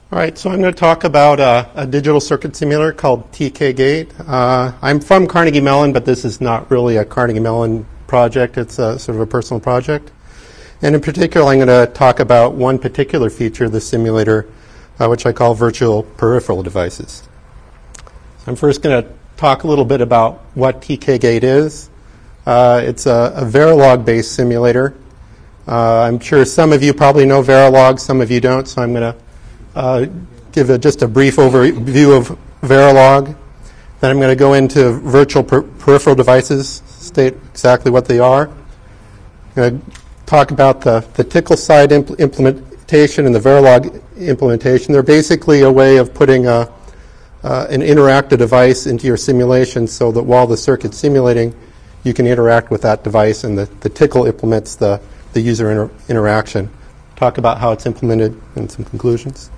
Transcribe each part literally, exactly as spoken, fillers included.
All right, so I'm going to talk about uh, a digital circuit simulator called T K Gate. Uh, I'm from Carnegie Mellon, but this is not really a Carnegie Mellon project. It's a, sort of a personal project. And in particular, I'm going to talk about one particular feature of the simulator, uh, which I call virtual peripheral devices. So I'm first going to talk a little bit about what T K Gate is. Uh, it's a, a Verilog-based simulator. Uh, I'm sure some of you probably know Verilog, some of you don't, so I'm going to Uh, give a, just a brief overview of Verilog. Then I'm going to go into virtual per- peripheral devices, state exactly what they are. I'm going to talk about the, the Tickle side impl- implementation and the Verilog implementation. They're basically a way of putting a, uh, an interactive device into your simulation so that while the circuit's simulating, you can interact with that device, and the, the Tickle implements the, the user inter- interaction. Talk about how it's implemented and some conclusions.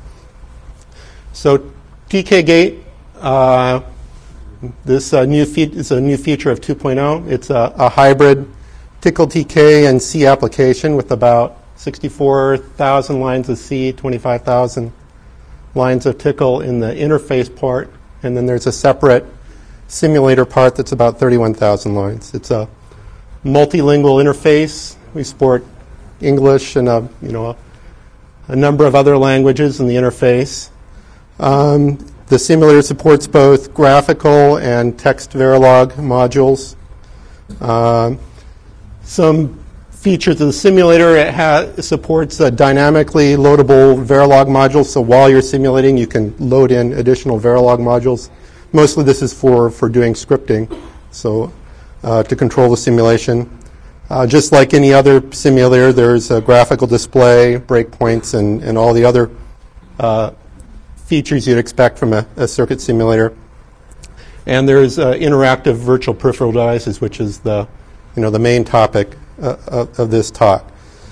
So T K Gate, uh, this uh, new fe- is a new feature of two point oh. It's a, a hybrid Tickle T K and C application with about sixty-four thousand lines of C, twenty-five thousand lines of Tickle in the interface part, and then there's a separate simulator part that's about thirty-one thousand lines. It's a multilingual interface. We support English and a, you know, a, a number of other languages in the interface. Um, the simulator supports both graphical and text Verilog modules. Um, some features of the simulator, it ha- supports a dynamically loadable Verilog modules, so while you're simulating you can load in additional Verilog modules. Mostly this is for, for doing scripting, so uh, to control the simulation. Uh, just like any other simulator, there's a graphical display, breakpoints, and, and all the other uh, features you'd expect from a, a circuit simulator. And there's uh, interactive virtual peripheral devices, which is the, you know, the main topic uh, of, of this talk.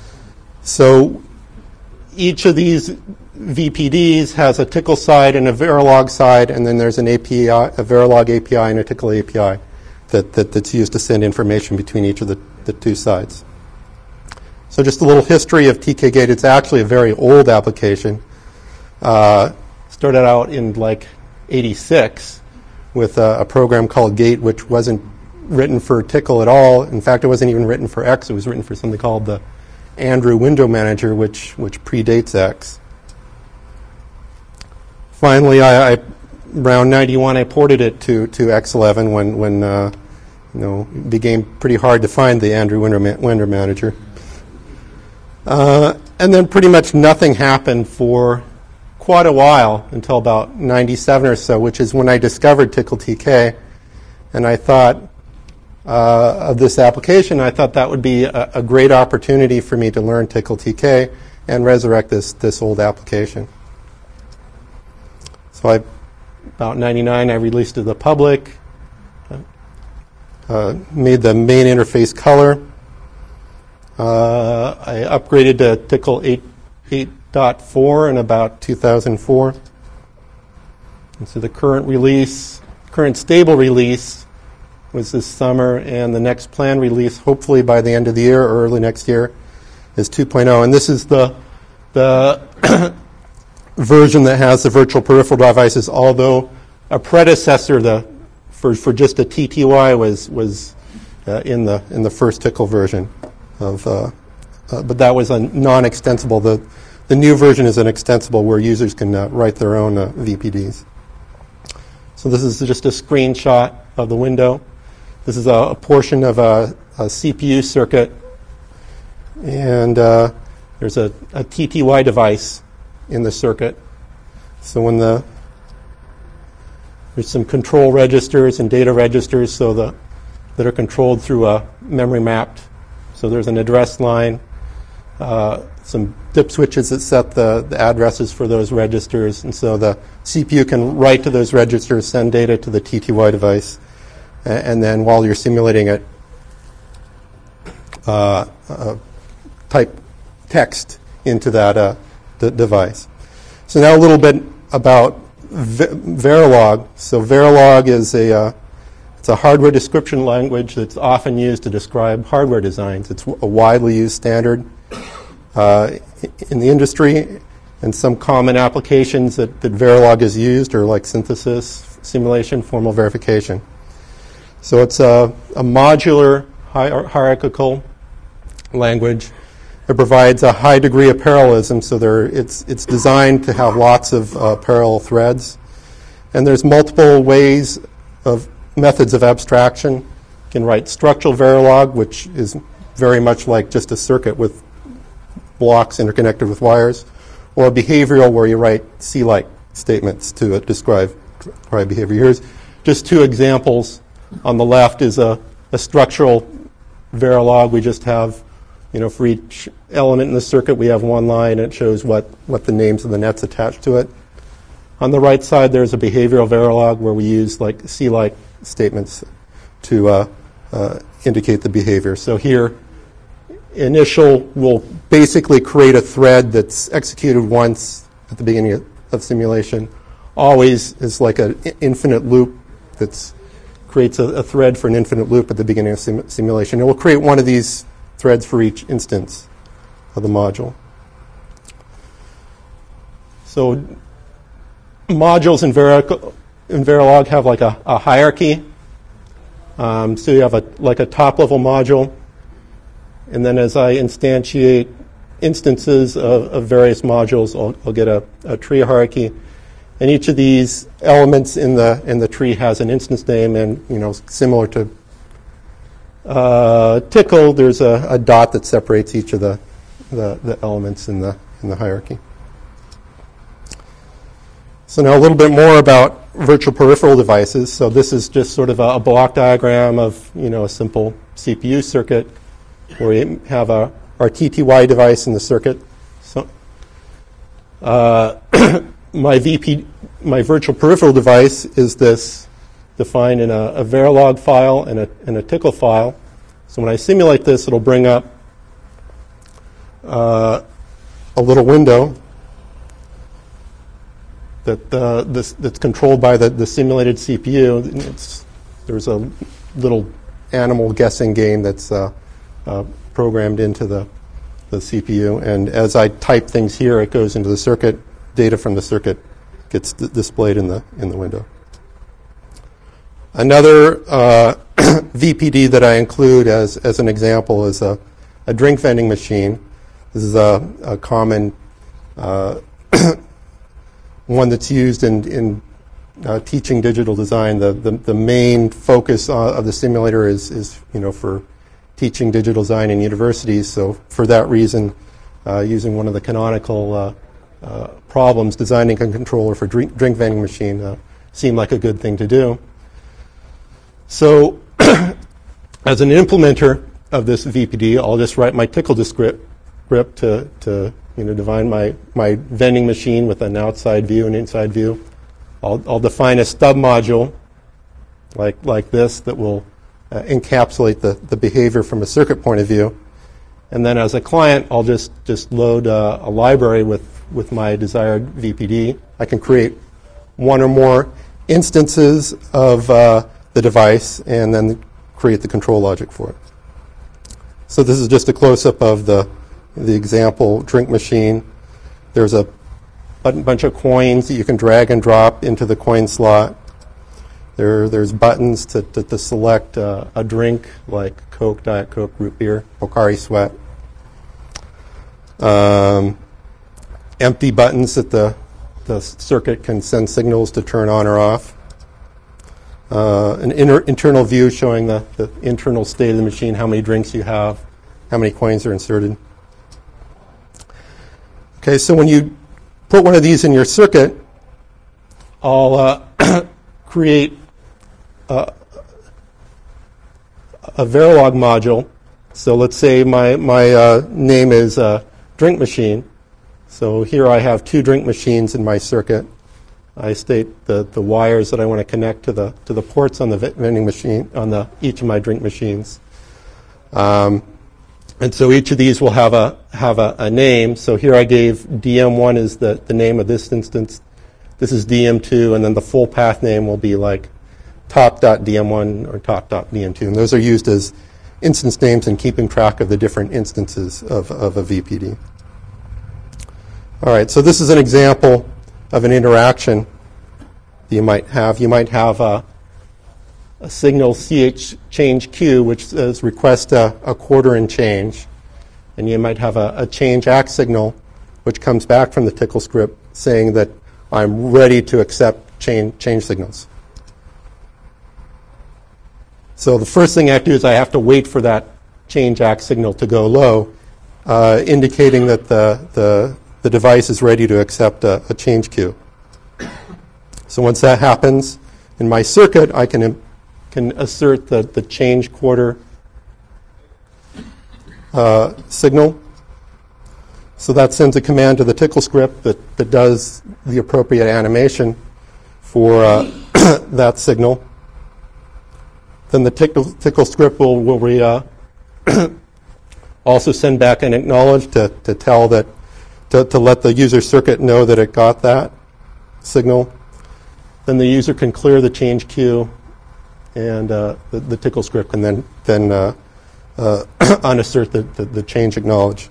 So each of these V P Ds has a Tickle side and a Verilog side, and then there's an A P I, a Verilog A P I and a Tickle A P I that, that that's used to send information between each of the the two sides. So just a little history of T K Gate. It's actually a very old application. Uh, started out in like eighty-six with a, a program called Gate, which wasn't written for Tickle at all. In fact, it wasn't even written for X. It was written for something called the Andrew Window Manager, which which predates X. Finally, I, I around ninety-one, I ported it to, to X eleven when when uh, you know, it became pretty hard to find the Andrew Window, Ma- Window Manager. Uh, and then pretty much nothing happened for quite a while until about ninety-seven or so, which is when I discovered Tickle T K. And I thought uh, of this application, I thought that would be a, a great opportunity for me to learn Tickle T K and resurrect this, this old application. So I, about ninety-nine, I released it to the public. Uh, made the main interface color. Uh, I upgraded to Tickle eight point four in about two thousand four. And so the current release, current stable release was this summer, and the next planned release, hopefully by the end of the year or early next year, is two point oh. And this is the the version that has the virtual peripheral devices, although a predecessor, the For, for just a T T Y was was uh, in the in the first Tickle version of, uh, uh, but that was a non-extensible. The the new version is an extensible where users can uh, write their own uh, V P Ds. So this is just a screenshot of the window. This is a, a portion of a, a C P U circuit, and uh, there's a, a T T Y device in the circuit. So when the There's some control registers and data registers so the, that are controlled through a memory mapped. So there's an address line, uh, some dip switches that set the, the addresses for those registers. And so the C P U can write to those registers, send data to the T T Y device. And, and then while you're simulating it, uh, uh, type text into that uh, d- device. So now a little bit about Verilog. So Verilog is a uh, it's a hardware description language that's often used to describe hardware designs. It's a widely used standard uh, in the industry, And some common applications that, that Verilog is used are like synthesis, simulation, formal verification. So it's a, a modular hier- hierarchical language. It provides a high degree of parallelism, so there, it's, it's designed to have lots of uh, parallel threads. And there's multiple ways of methods of abstraction. You can write structural Verilog, which is very much like just a circuit with blocks interconnected with wires, or behavioral, where you write C-like statements to uh, describe, describe behavior. Here's just two examples. On the left is a, a structural Verilog. We just have, you know, for each element in the circuit, we have one line, and it shows what, what the names of the nets attached to it. On the right side, there's a behavioral Verilog where we use like C-like statements to uh, uh, indicate the behavior. So here, initial will basically create a thread that's executed once at the beginning of, of simulation. Always is like an infinite loop that creates a, a thread for an infinite loop at the beginning of sim- simulation. It will create one of these threads for each instance of the module. So modules in, Verilog, in Verilog have like a, a hierarchy. Um, so you have a like a top-level module, and then as I instantiate instances of, of various modules, I'll, I'll get a, a tree hierarchy. And each of these elements in the in the tree has an instance name, and you know, similar to uh, Tcl, there's a, a dot that separates each of the, the the elements in the in the hierarchy. So now a little bit more about virtual peripheral devices. So this is just sort of a, a block diagram of, you know, a simple C P U circuit where we have a, our T T Y device in the circuit. So uh, my V P, my virtual peripheral device is this defined in a, a Verilog file and a, and a Tcl file. So when I simulate this, it'll bring up uh, a little window that uh, this, that's controlled by the, the simulated C P U. It's, there's a little animal guessing game that's uh, uh, programmed into the, the C P U. And as I type things here, it goes into the circuit. Data from the circuit gets d- displayed in the in the window. Another uh, V P D that I include as, as an example is a, a drink vending machine. This is a, a common uh, one that's used in, in uh, teaching digital design. The, the, the main focus uh, of the simulator is, is, you know, for teaching digital design in universities. So for that reason, uh, using one of the canonical uh, uh, problems, designing a controller for drink, drink vending machine uh, seemed like a good thing to do. So as an implementer of this V P D, I'll just write my Tcl script to, to you know, define my, my vending machine with an outside view and inside view. I'll, I'll define a stub module like, like this that will uh, encapsulate the, the behavior from a circuit point of view. And then as a client, I'll just, just load uh, a library with, with my desired V P D. I can create one or more instances of uh, the device and then create the control logic for it. So this is just a close-up of the the example drink machine. There's a bunch of coins that you can drag and drop into the coin slot. There, there's buttons to, to, to select uh, a drink like Coke, Diet Coke, root beer, Pocari Sweat. Um, empty buttons that the, the circuit can send signals to turn on or off. Uh, an inner, internal view showing the, the internal state of the machine, how many drinks you have, how many coins are inserted. Okay, so when you put one of these in your circuit, I'll uh, create a, a Verilog module. So let's say my, my uh, name is uh, drink machine. So here I have two drink machines in my circuit. I state the, the wires that I want to connect to the to the ports on the vending machine on the each of my drink machines. Um, And so each of these will have a have a, a name. So here I gave D M one is the, the name of this instance. This is D M two, and then the full path name will be like top dot D M one or top dot D M two. And those are used as instance names in keeping track of the different instances of, of a V P D. All right, so this is an example of an interaction that you might have. You might have a, a signal ch change q, which says request a, a quarter and change. And you might have a, a change act signal, which comes back from the Tcl script saying that I'm ready to accept change, change signals. So the first thing I have to do is I have to wait for that change act signal to go low, uh, indicating that the, the, the device is ready to accept a, a change queue. So once that happens, in my circuit, I can, can assert the, the change quarter uh, signal. So that sends a command to the Tcl script that, that does the appropriate animation for uh, that signal. Then the Tcl, Tcl script will, will re, uh, also send back an acknowledge to, to tell that, to, to let the user circuit know that it got that signal. Then the user can clear the change queue, and uh, the, the Tcl script can then, then uh, uh, unassert the, the, the change acknowledge.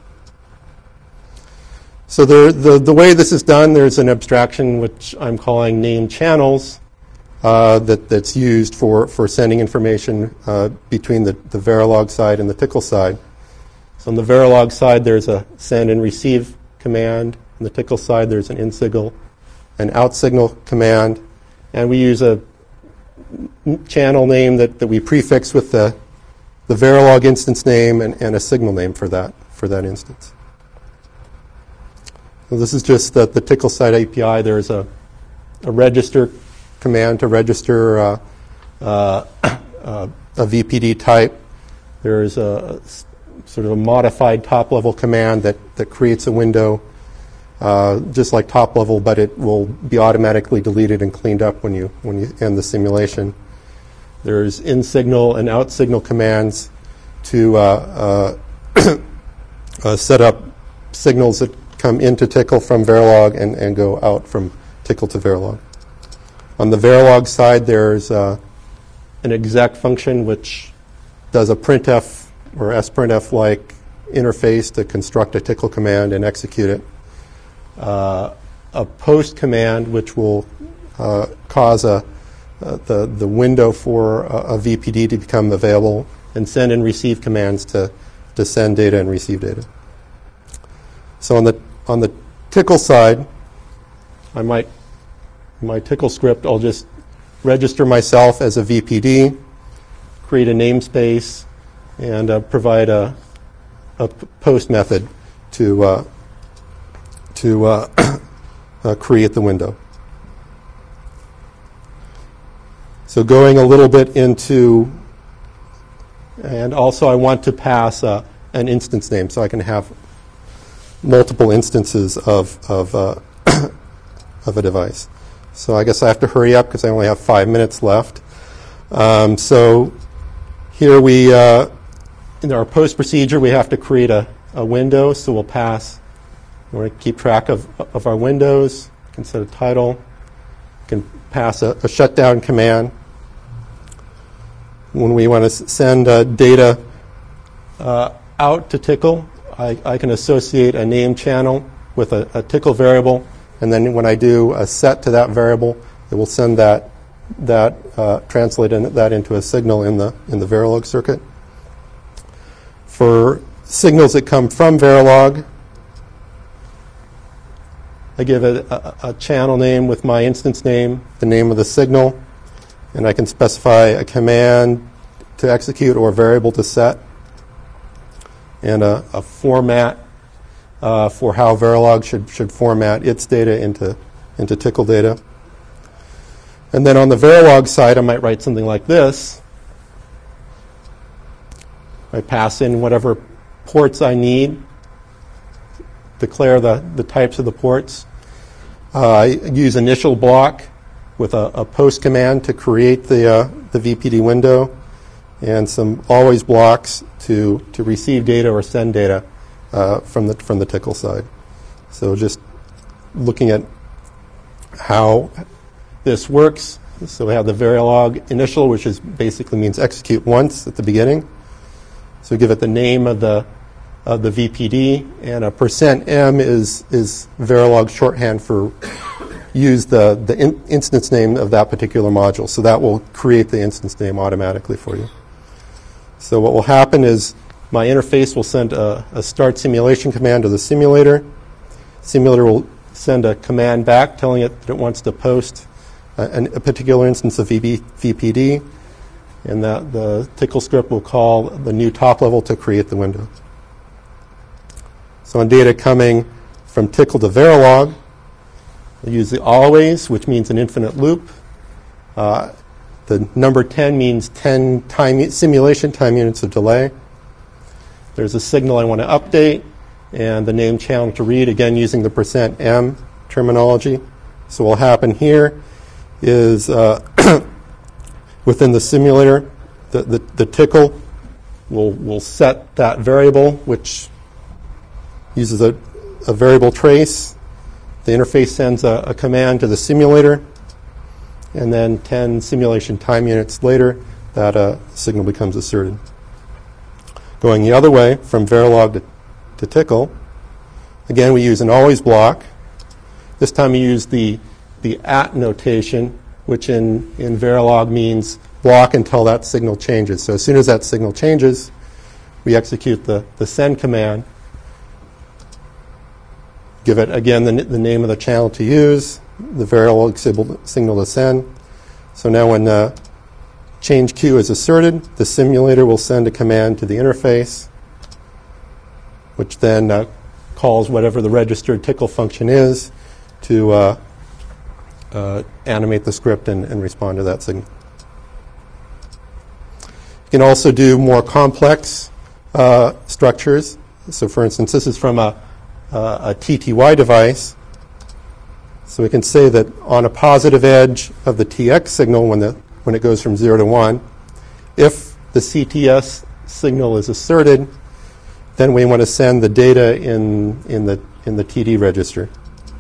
So there, the, the way this is done, there's an abstraction which I'm calling name channels uh, that, that's used for, for sending information uh, between the, the Verilog side and the Tcl side. So on the Verilog side, there's a send and receive command. On the Tcl side, there's an in signal, an out signal command. And we use a channel name that, that we prefix with the, the Verilog instance name and, and a signal name for that, for that instance. So this is just the, the Tcl side A P I. There's a, a register command to register uh, uh, uh, a V P D type. There's a sort of a modified top-level command that, that creates a window uh, just like top-level, but it will be automatically deleted and cleaned up when you, when you end the simulation. There's in-signal and out-signal commands to uh, uh, uh, set up signals that come into Tcl from Verilog and, and go out from Tcl to Verilog. On the Verilog side, there's uh, an exec function which does a printf or sprintf-like interface to construct a Tcl command and execute it. Uh, a post command which will uh, cause a, uh, the, the window for a, a V P D to become available, and send and receive commands to, to send data and receive data. So on the on the Tcl side, I might, in my Tcl script, I'll just register myself as a V P D, create a namespace, and uh, provide a, a post method to uh, to uh, uh, create the window. So going a little bit into, and also I want to pass uh, an instance name so I can have multiple instances of of, uh, of a device. So I guess I have to hurry up because I only have five minutes left. Um, so here we, uh, in our post procedure, we have to create a, a window. So we'll pass, we're going to keep track of, of our windows. We can set a title. We can pass a, a shutdown command. When we want to send uh, data uh, out to Tcl, I, I can associate a name channel with a, a Tcl variable, and then when I do a set to that variable, it will send that that uh, translate in, that into a signal in the in the Verilog circuit. For signals that come from Verilog, I give it a, a, a channel name with my instance name, the name of the signal, and I can specify a command to execute or a variable to set, and a, a format uh, for how Verilog should should format its data into into Tcl data. And then on the Verilog side, I might write something like this. I pass in whatever ports I need, declare the, the types of the ports. Uh, I use initial block with a, a post command to create the, uh, the V P D window, and some always blocks to, to receive data or send data uh, from the from the Tcl side. So just looking at how this works. So we have the Verilog initial, which is basically means execute once at the beginning. So we give it the name of the of the V P D, and a percent M is is Verilog shorthand for use the the in, instance name of that particular module. So that will create the instance name automatically for you. So what will happen is my interface will send a, a start simulation command to the simulator. Simulator will send a command back telling it that it wants to post a, a particular instance of V P D, and that the Tcl script will call the new top level to create the window. So on data coming from Tcl to Verilog, we use the always, which means an infinite loop. Uh, the number ten means ten time simulation time units of delay. There's a signal I want to update, and the name channel to read, again using the percent M terminology. So what will happen here is uh, within the simulator, the, the, the Tcl will, will set that variable, which uses a, a variable trace. The interface sends a, a command to the simulator, and then ten simulation time units later, that uh, signal becomes asserted. Going the other way, from Verilog to, to Tcl, again, we use an always block. This time we use the, the at notation, which in, in Verilog means block until that signal changes. So as soon as that signal changes, we execute the, the send command, give it, again, the, the name of the channel to use, the Verilog signal to send. So now when uh, change Q is asserted, the simulator will send a command to the interface, which then uh, calls whatever the registered Tcl function is to uh, uh, animate the script and, and respond to that signal. You can also do more complex uh, structures. So for instance, this is from a Uh, a T T Y device. So we can say that on a positive edge of the T X signal, when the when it goes from zero to one, if the C T S signal is asserted, then we want to send the data in in the in the T D register.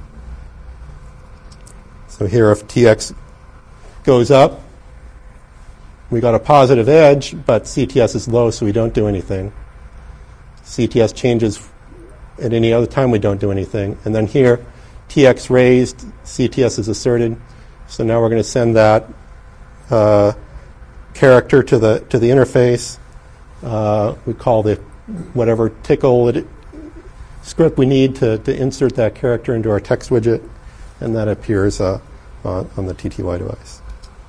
So here, if T X goes up, we got a positive edge, but C T S is low, so we don't do anything. C T S changes at any other time, we don't do anything. And then here, T X raised, C T S is asserted. So now we're going to send that uh, character to the to the interface. Uh, we call the whatever Tcl it, script we need to, to insert that character into our text widget, and that appears uh, on, on the T T Y device.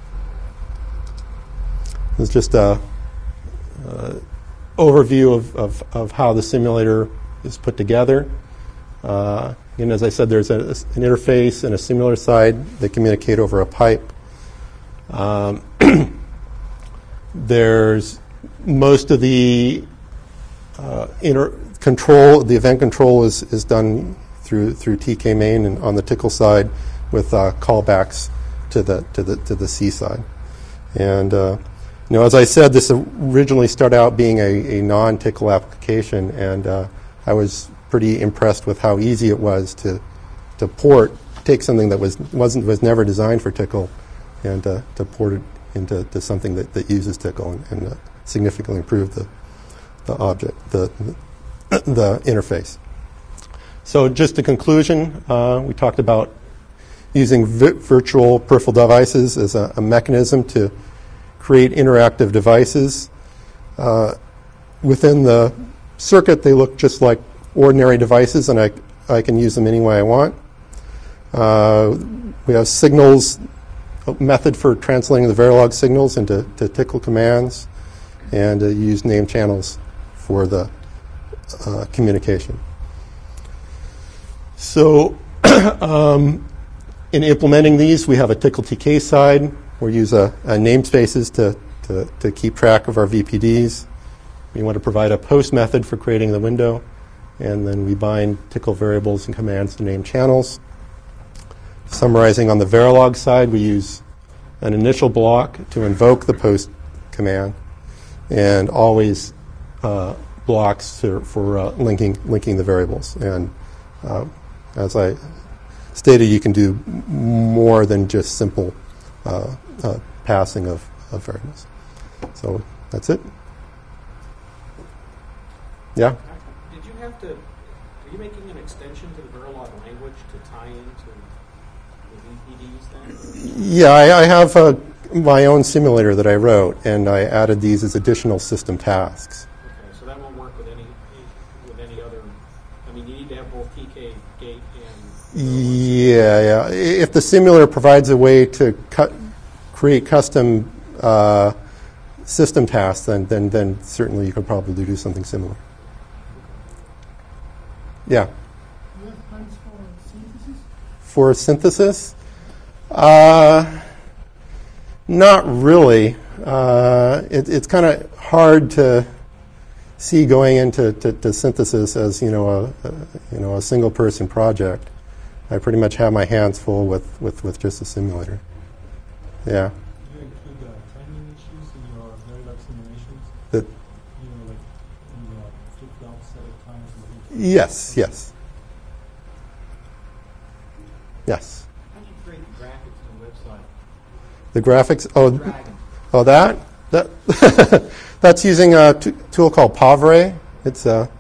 It's just a, a overview of, of, of how the simulator is put together. Uh, and as I said, there's a, an interface and a simulator side. They communicate over a pipe. Um, there's most of the uh, inter control, the event control is, is done through through T K main and on the Tcl side with uh, callbacks to the to the to the C side. And uh, you know, as I said, this originally started out being a, a non-Tcl application, and uh, I was pretty impressed with how easy it was to to port, take something that was wasn't was never designed for Tcl, and uh, to port it into to something that, that uses Tcl and, and uh, significantly improve the the object, the the, the interface. So just a conclusion, uh, we talked about using vi virtual peripheral devices as a, a mechanism to create interactive devices. Uh, within the circuit, they look just like ordinary devices, and I, I can use them any way I want. Uh, we have signals, a method for translating the Verilog signals into to Tcl commands, and uh, use name channels for the uh, communication. So um, in implementing these, we have a Tcl T K side. We use a, a namespaces to, to, to keep track of our V P Ds. We want to provide a post method for creating the window, and then we bind Tcl variables and commands to name channels. Summarizing on the Verilog side, we use an initial block to invoke the post command, and always uh, blocks to, for uh, linking linking the variables. And uh, as I stated, you can do more than just simple uh, uh, passing of, of variables. So that's it. Yeah. Did you Are you making an extension to the Verilog language to tie into the E P Ds then? Yeah, I, I have uh, my own simulator that I wrote, and I added these as additional system tasks. Okay, so that won't work with any with any other. I mean, you need to have both T K gate and. Yeah, yeah. If the simulator provides a way to cut, create custom uh, system tasks, then, then then certainly you could probably do something similar. Yeah. Do you have plans for synthesis? For synthesis, uh, not really. Uh, it, it's kind of hard to see going into to, to synthesis as you know a, a you know a single person project. I pretty much have my hands full with, with, with just a simulator. Yeah. Do you include uh, timing issues in your Verilog simulations? That, You know, like in the flip-flop set of times? yes, yes. Yes. How do you create the graphics on the website? The graphics, oh, Dragon. oh that? that That's using a t- tool called Pavray. It's a,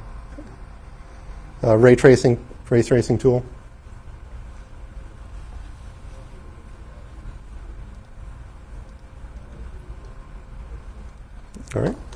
a ray tracing, ray tracing tool. All right.